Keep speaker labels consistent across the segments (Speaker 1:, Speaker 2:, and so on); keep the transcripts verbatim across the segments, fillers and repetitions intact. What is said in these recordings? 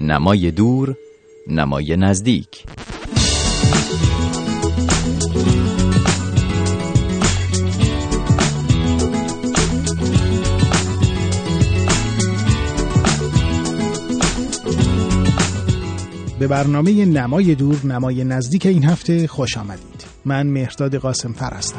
Speaker 1: نمای دور، نمای نزدیک.
Speaker 2: به برنامه نمای دور، نمای نزدیک این هفته خوش آمدید. من مهرداد قاسم‌فر هستم.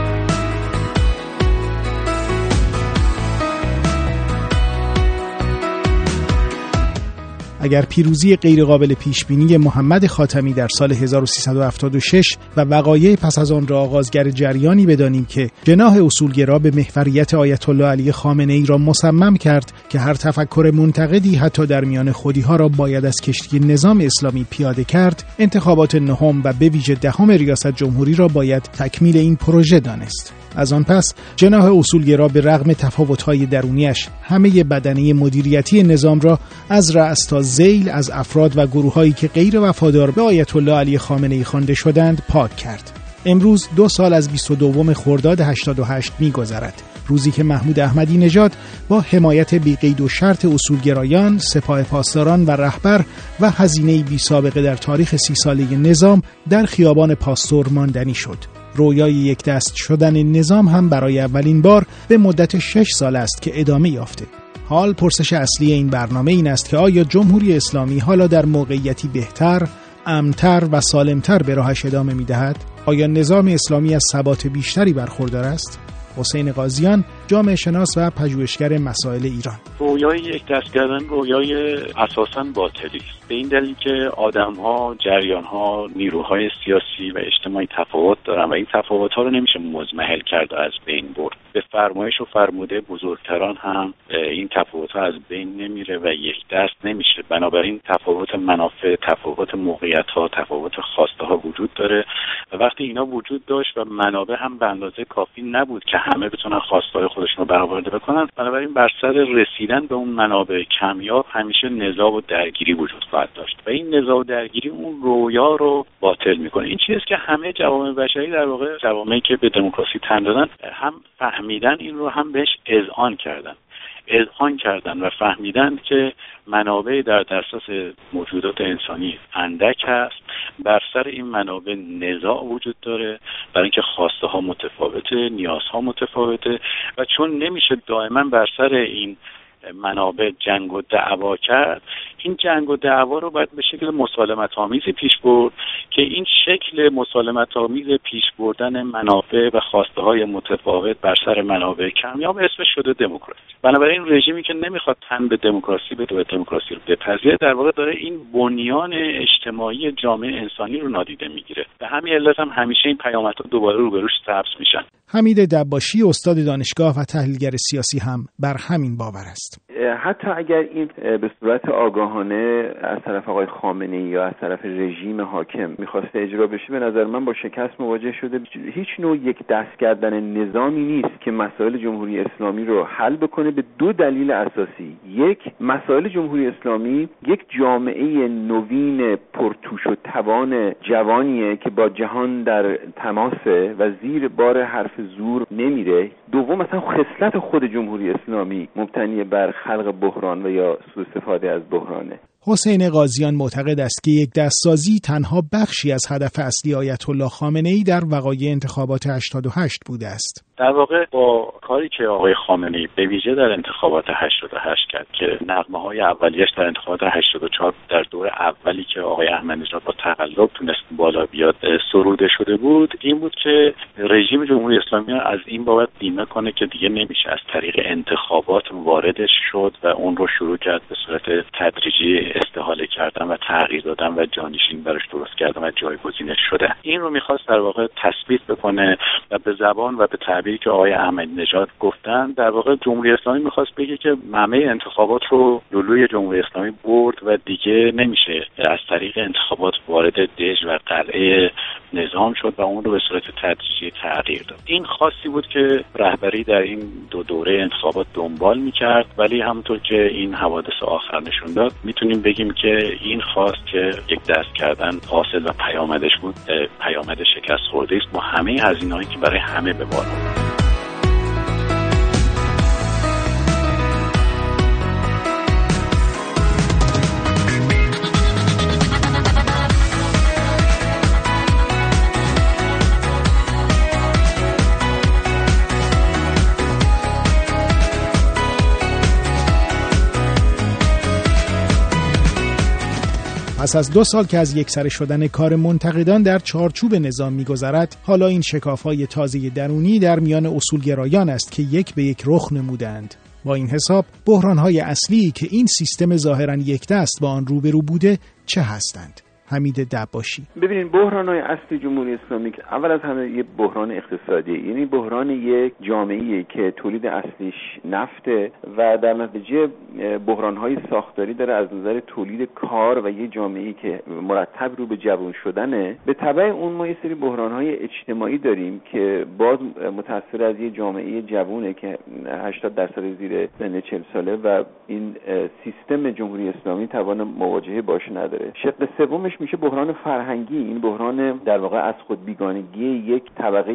Speaker 2: اگر پیروزی غیرقابل پیشبینی محمد خاتمی در سال هزار و سیصد و هفتاد و شش و وقایع پس از آن را آغازگر جریانی بدانیم که جناح اصولگرا به محوریت آیت الله علی خامنه‌ای را مصمم کرد که هر تفکر منتقدی حتی در میان خودی‌ها را باید از کشتی نظام اسلامی پیاده کرد، انتخابات نهم و به ویژه دهم ریاست جمهوری را باید تکمیل این پروژه دانست. از آن پس جناح اصولگرا به رغم تفاوت‌های درونیش همه بدنه مدیریتی نظام را از رأس تا ذیل از افراد و گروه‌هایی که غیر وفادار به آیت الله علی خامنه‌ای خوانده شدند پاک کرد. امروز دو سال از بیست و دوم خرداد هشتاد و هشت می‌گذرد، روزی که محمود احمدی نژاد با حمایت بی قید و شرط اصولگرایان، سپاه پاسداران و رهبر و هزینه‌ای بی سابقه در تاریخ سی ساله نظام در خیابان پاستور ماندنی شد. رویای یک دست شدن نظام هم برای اولین بار به مدت شش سال است که ادامه یافته. حال پرسش اصلی این برنامه این است که آیا جمهوری اسلامی حالا در موقعیتی بهتر، امن‌تر و سالم‌تر به راهش ادامه می‌دهد؟ آیا نظام اسلامی از ثبات بیشتری برخوردار است؟ حسین قاضیان، جامعه شناس و پژوهشگر مسائل ایران:
Speaker 3: رویای یک دست کردن رویای اساساً باطلی است، به این دلیل که آدم‌ها، جریان‌ها، نیروهای سیاسی و اجتماعی تفاوت دارن و این تفاوت‌ها رو نمیشه مزمحل کرد و از بین برد. به فرمایش و فرموده بزرگتران هم این تفاوت‌ها از بین نمیره و یک دست نمیشه. بنابراین تفاوت منافع، تفاوت موقعیت‌ها، تفاوت خواسته‌ها وجود داره و وقتی اینا وجود داشت و منابع هم به اندازه کافی نبود که همه بتونن خواسته‌های خودشون رو برآورده بکنن، بنابراین بر سر رسیدن به اون منابع کمیاب همیشه نزاع و درگیری وجود خواهد داشت و این نزاع و درگیری اون رویا رو باطل میکنه. این چیزی که همه جوامع بشری، در واقع جوامعی که به دموکراسی تن دادن، هم فهمیدن این رو، هم بهش اذعان کردن اذعان کردن و فهمیدن که منابع در دسترس موجودات انسانی اندک هست. بر سر این منابع نزاع وجود داره، برای اینکه خواسته ها متفاوته، نیازها متفاوته و چون نمیشه دائما بر سر این منابع جنگ و دعوا کرد، این جنگ و دعوا رو باید به شکل مسالمت آمیزی پیش برد که این شکل مسالمت آمیز پیش بردن منافع و خواسته های متفاوت بر سر منابع کمیاب اسمش شده دموکراسی. بنابراین رژیمی که نمیخواد تن به دموکراسی بده و دموکراسی رو بپذیره، در واقع داره این بنیان اجتماعی جامعه انسانی رو نادیده میگیره. به همین علت هم همیشه این پیامدها دوباره روبروش سبز میشن.
Speaker 2: حمید دباشی، استاد دانشگاه و تحلیلگر سیاسی، هم بر همین باور است.
Speaker 4: حتی اگر این به صورت آگاهانه از طرف آقای خامنه‌ای یا از طرف رژیم حاکم میخواسته اجرا بشه، به نظر من با شکست مواجه شده. هیچ نوع یک دست کردن نظامی نیست که مسائل جمهوری اسلامی رو حل بکنه، به دو دلیل اساسی. یک، مسائل جمهوری اسلامی یک جامعه نوین پرتوش و توان جوانیه که با جهان در تماسه و زیر بار حرف زور نمیره. دوم، مثلا خصلت خود جمهوری اسلامی مبتنی بر خلق بحران و یا سوء استفاده از بحرانه.
Speaker 2: حسین قاضیان معتقد است که یک دستسازی تنها بخشی از هدف اصلی آیت الله خامنه‌ای در وقایع انتخابات هشتاد و هشت بوده است.
Speaker 3: در واقع با کاری که آقای خامنه‌ای به ویژه در انتخابات هشتاد و هشت کرد که نغمه‌های اولیش در انتخابات هشتاد و چهار در دور اولی که آقای احمدی‌نژاد با تقلب تونست بالا بیاد سروده شده بود، این بود که رژیم جمهوری اسلامی از این بابت بیمه کنه که دیگه نمیشه از طریق انتخابات واردش شد و اون رو شروع کرد به صورت تدریجی استحاله کردن و تغییر دادن و جانشین براش درست کردن و جایگزینش شده. این رو می‌خواست در واقع تثبیت بکنه و به زبان و به تعبیری که آقای احمدی‌نژاد گفتن، در واقع جمهوری اسلامی می‌خواست بگه که همه انتخابات رو لولوی جمهوری اسلامی برد و دیگه نمیشه از طریق انتخابات وارد دژ و قلعه نظام شد و اون رو به صورت تدریجی تغییر داد. این خاصی بود که رهبری در این دو دوره انتخابات دنبال می‌کرد، ولی همونطور که این حوادث آخر نشون داد، میتونیم بگیم که این خواست که یک دست کردن حاصل و پیامدش بود پیامد شکست خورده است با همه هزینه‌هایی که برای همه به بار آورد.
Speaker 2: پس از دو سال که از یکسره شدن کار منتقدان در چارچوب نظام می‌گذرد، حالا این شکاف‌های تازه درونی در میان اصولگرایان است که یک به یک رخ نمودند. با این حساب بحران‌های اصلی که این سیستم ظاهراً یک دست با آن روبرو بوده چه هستند؟ حمید دباشی:
Speaker 4: ببینید، بحران‌های اصلی جمهوری اسلامی اول از همه یک بحران اقتصادی، یعنی بحران یک جامعه‌ای که تولید اصلیش نفته و در نتیجه بحران‌های ساختاری داره از نظر تولید کار و یک جامعه‌ای که مرتب رو به جوان شدنه. به تبع اون ما یه سری بحران‌های اجتماعی داریم که باز متأثر از یک جامعه جوونه که هشتاد درصد زیر سن چهل ساله و این سیستم جمهوری اسلامی توان مواجهه باش نداره. شق سومش میشه بحران فرهنگی، این بحران در واقع از خود بیگانگی یک طبقه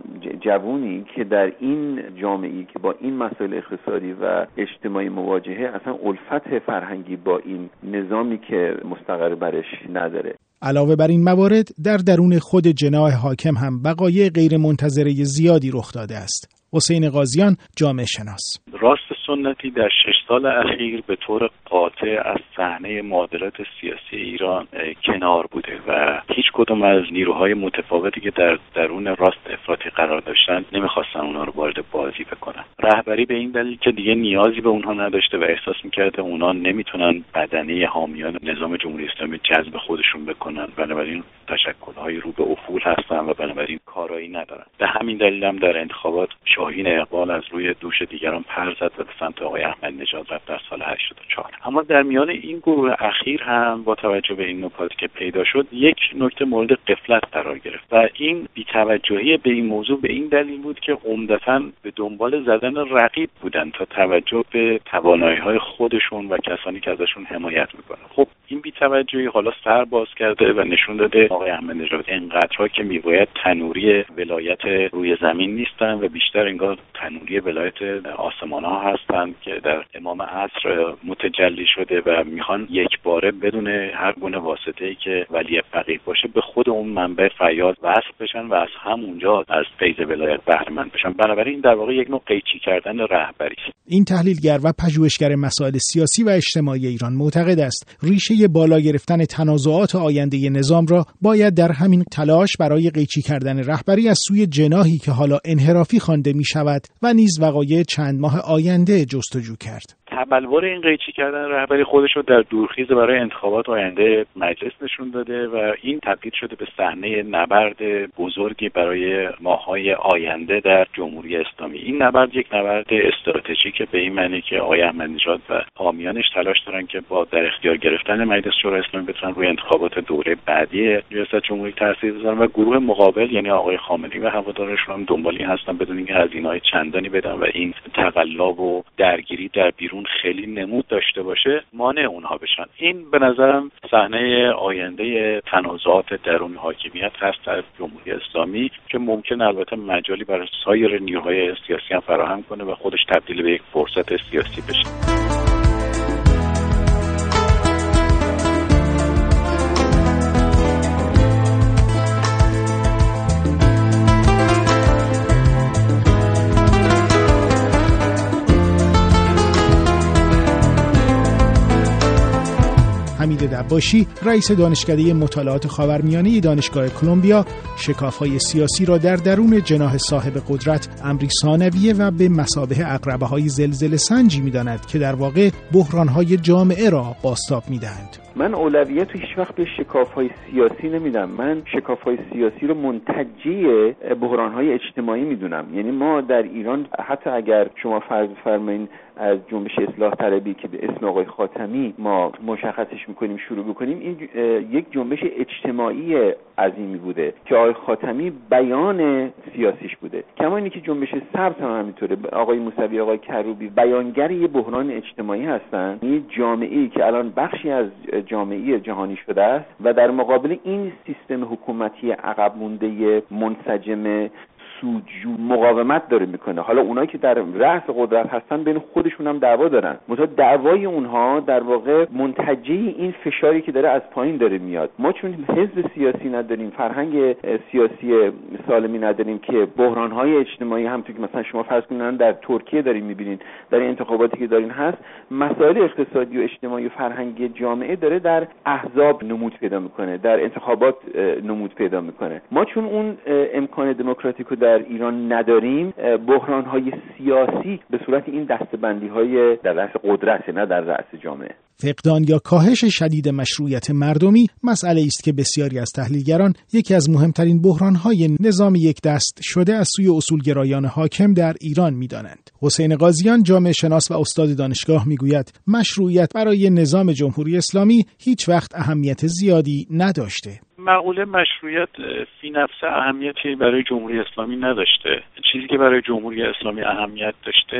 Speaker 4: جوونی که در این جامعه‌ای که با این مسائل اقتصادی و اجتماعی مواجهه اصلا الفت فرهنگی با این نظامی که مستقر برش نداره.
Speaker 2: علاوه بر این موارد در درون خود جناح حاکم هم وقایع غیر منتظره زیادی رخ داده است. حسین قاضیان، جامعه شناس:
Speaker 3: راست سنتی در شش سال اخیر به طور قاطع از صحنه معادلات سیاسی ایران کنار بوده و هیچ کدوم از نیروهای متفاوتی که در درون راست افراطی قرار داشتن نمیخواستن اونها رو وارد بازی بکنن. رهبری به این دلیل که دیگه نیازی به اونها نداشته و احساس میکرده اونها نمیتونن بدنه حامیان نظام جمهوری اسلامی جذب خودشون بکنن، بنابراین تشکل‌های رو به افول هستن و بنابراین کارایی ندارن. به همین دلیل هم در انتخابات شاهین اقبال از روی دوش دیگران پر زد و به سمت آقای احمد نژاد رفت در سال هشتاد و چهار. اما در میان این گروه اخیر هم با توجه به این نکاتی که پیدا شد یک نکته مورد غفلت قرار گرفت و این بی‌توجهی به این موضوع به این دلیل بود که عمدتاً به دنبال زدن رقیب بودن تا توجه به توانایی‌های خودشون و کسانی که ازشون حمایت میکنن. خب این بی‌توجهی حالا سر باز کرده و نشون داده آقای احمد نژاد انقدرها که میباید تنوری ولایت روی زمین نیستن و بیشتر انگار تنوری ولایت آسمان ها هستند که در امام عصر متجلی شده و میخوان یک باره بدون هر گونه واسطه‌ای که ولی فقیه باشه به خود اون منبع فیاض وصل بشن و از همونجا از فیض ولایت بهره مند بشن. بنابراین این در واقع یک نوع قیچی کردن رهبری است.
Speaker 2: این تحلیلگر و پژوهشگر مسائل سیاسی و اجتماعی ایران معتقد است ریشه بالا گرفتن تنازعات آینده نظام را باید در همین تلاش برای قیچی کردن رهبری از سوی جناحی که حالا انحرافی خوانده می شود و نیز وقایع چند ماه آینده جستجو کرد.
Speaker 3: تبلور این قیچی کردن رهبری خودش رو در دورخیز برای انتخابات آینده مجلس نشون داده و این تبدیل شده به صحنه نبرد بزرگی برای ماه‌های آینده در جمهوری اسلامی. این نبرد یک نبرد استراتژیک به این معنی که آقای احمد نژاد و حامیانش تلاش دارن که با در اختیار گرفتن مجلس شورای اسلامی بتونن روی انتخابات دوره بعدی ریاست جمهوری تاثیر بذارن و گروه مقابل یعنی آقای خامنه‌ای و هوادارشون هم دنبال این هستن بدون اینکه هزینه‌های چندانی بدن و این تقلا و درگیری در بیرون خیلی نمود داشته باشه مانع اونها بشن. این به نظرم صحنه آینده تنازعات درون حاکمیت هست در جمهوری اسلامی که ممکن البته مجالی برای سایر نیروهای سیاسی هم فراهم کنه و خودش تبدیل به یک فرصت سیاسی بشه.
Speaker 2: حمید دباشی، رئیس دانشکده مطالعات خاورمیانه دانشگاه کلمبیا، شکاف‌های سیاسی را در درون جناح صاحب قدرت امری ثانویه و به مثابه عقربه‌های زلزله سنجی می‌داند که در واقع بحران‌های جامعه را بازتاب می‌دهند.
Speaker 4: من اولویت تو هیچ وقت به شکاف‌های سیاسی نمیدم. من شکاف‌های سیاسی رو منتجی بحران‌های اجتماعی میدونم. یعنی ما در ایران حتی اگر شما فرض بفرمایید از جنبش اصلاح طلبی که به اسم آقای خاتمی ما مشخصش میکنیم شروع بکنیم، این یک جنبش اجتماعی عظیمی بوده که آقای خاتمی بیان سیاسیش بوده. کما اینی که جنبش سبز هم همینطوره، آقای موسوی، آقای کروبی بیانگر یه بحران اجتماعی هستن. این جامعه‌ای که الان بخشی از جامعه جهانی شده است و در مقابل این سیستم حکومتی عقب مونده منسجم سودجو مقاومت داره میکنه. حالا اونایی که در رأس قدرت هستن بین خودشون هم دعوا دارن، مثلا دعوای اونها در واقع منتجه این فشاری که داره از پایین داره میاد. ما چون حزب سیاسی نداریم، فرهنگ سیاسی سالمی نداریم که بحران‌های اجتماعی هم توی مثلا شما فرض کنید در ترکیه دارین می‌بینین، در این انتخاباتی که دارین هست، مسائل اقتصادی و اجتماعی و فرهنگی جامعه داره در احزاب نمود پیدا میکنه، در انتخابات نمود پیدا میکنه. ما چون اون امکان دموکراتیک رو در ایران نداریم، بحران‌های سیاسی به صورت این دسته‌بندی‌های در رأس قدرت، نه در رأس جامعه.
Speaker 2: فقدان یا کاهش شدید مشروعیت مردمی مسئله است که بسیاری از تحلیلگران یکی از مهمترین بحران‌های نظام یک دست شده از سوی اصولگرایان حاکم در ایران می‌دانند. حسین قاضیان، جامعه شناس و استاد دانشگاه، می‌گوید مشروعیت برای نظام جمهوری اسلامی هیچ وقت اهمیت زیادی نداشته.
Speaker 3: مقوله مشروعیت فی نفسه اهمیتی برای جمهوری اسلامی نداشته. چیزی که برای جمهوری اسلامی اهمیت داشته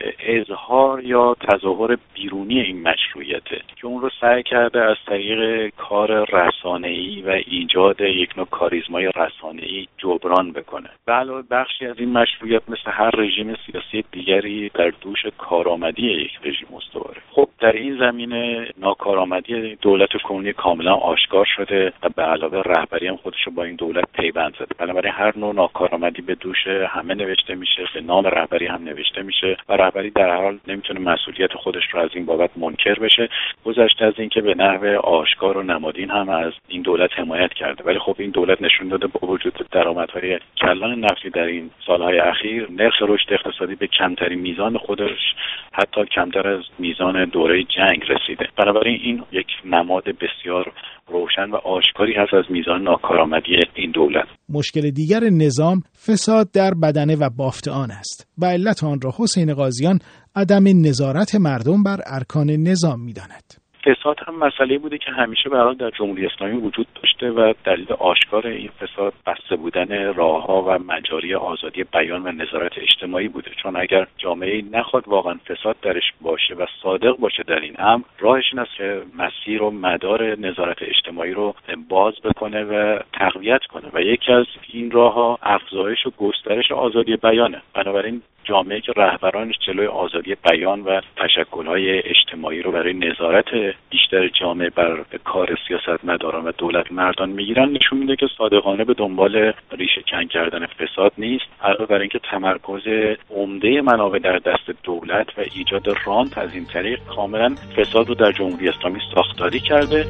Speaker 3: اظهار یا تظاهر بیرونی این مشروعیته که اون رو سعی کرده از طریق کار رسانه‌ای و ایجاد یک نوع کاریزمای رسانه‌ای جبران بکنه. به علاوه بخشی از این مشروعیت مثل هر رژیم سیاسی دیگری در دوش کارآمدی یک رژیم استواره. خب در این زمینه ناکارآمدی دولت کنونی کاملا آشکار شده و به علاوه رهبری هم خودش رو با این دولت پیوند زده. بنابراین هر نوع ناکارآمدی به دوش همه نوشته میشه، به نام رهبری هم نوشته میشه و رهبری در هر حال نمیتونه مسئولیت خودش رو از این بابت منکر بشه. گذشته از این که به نحو آشکار و نمادین هم از این دولت حمایت کرده، ولی خب این دولت نشون داده با وجود درآمدهای کلان نفتی در این سالهای اخیر، نرخ رشد اقتصادی به کمترین میزان خودش، حتی کمتر از میزان دوره جنگ رسیده. بنابراین این یک نماد بسیار روشن و آشکاری هست از میزان ناکارآمدی این دولت.
Speaker 2: مشکل دیگر نظام فساد در بدنه و بافت آن است و علت آن را حسین قاضیان عدم نظارت مردم بر ارکان نظام می‌داند.
Speaker 3: فساد هم مسئله بوده که همیشه به حال در جمهوری اسلامی وجود داشته و دلیل آشکار این فساد بسته بودن راه‌ها و مجاری آزادی بیان و نظارت اجتماعی بوده. چون اگر جامعه نخواد واقعا فساد درش باشه و صادق باشه در این امر، راهش این است که مسیر و مدار نظارت اجتماعی رو باز بکنه و تقویت کنه و یکی از این راه‌ها افزایش و گسترش آزادی بیانه. بنابراین جامعه که رهبرانش جلوی آزادی بیان و تشکل‌های اجتماعی رو برای نظارت بیشتر جامعه بر کار سیاستمداران و دولت مردان میگیرن، نشون میده که صادقانه به دنبال ریشه کن کردن فساد نیست، علاوه بر اینکه تمرکز عمده منابع در دست دولت و ایجاد رانت از این طریق کاملا فساد رو در جمهوری اسلامی ساختاری کرده.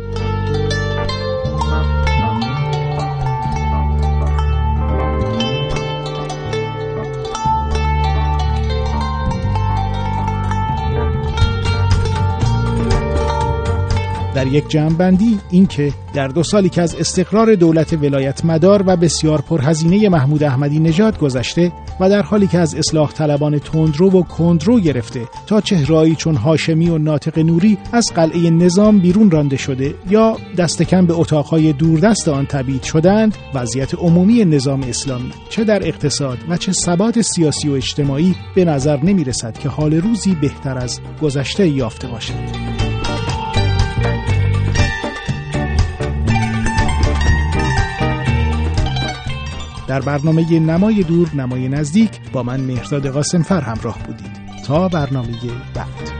Speaker 2: در یک جمع‌بندی این که در دو سالی که از استقرار دولت ولایت مدار و بسیار پرهزینه محمود احمدی نژاد گذشته و در حالی که از اصلاح طلبان تندرو و کندرو گرفته تا چهرهایی چون هاشمی و ناطق نوری از قلعه نظام بیرون رانده شده یا دست کم به اتاقهای دوردست آن تبعید شدند، وضعیت عمومی نظام اسلامی چه در اقتصاد و چه ثبات سیاسی و اجتماعی به نظر نمی رسد که حال روزی بهتر از گذشته یافته باشد. در برنامه نمای دور نمای نزدیک با من مهرداد قاسمفر همراه بودید. تا برنامه بعد.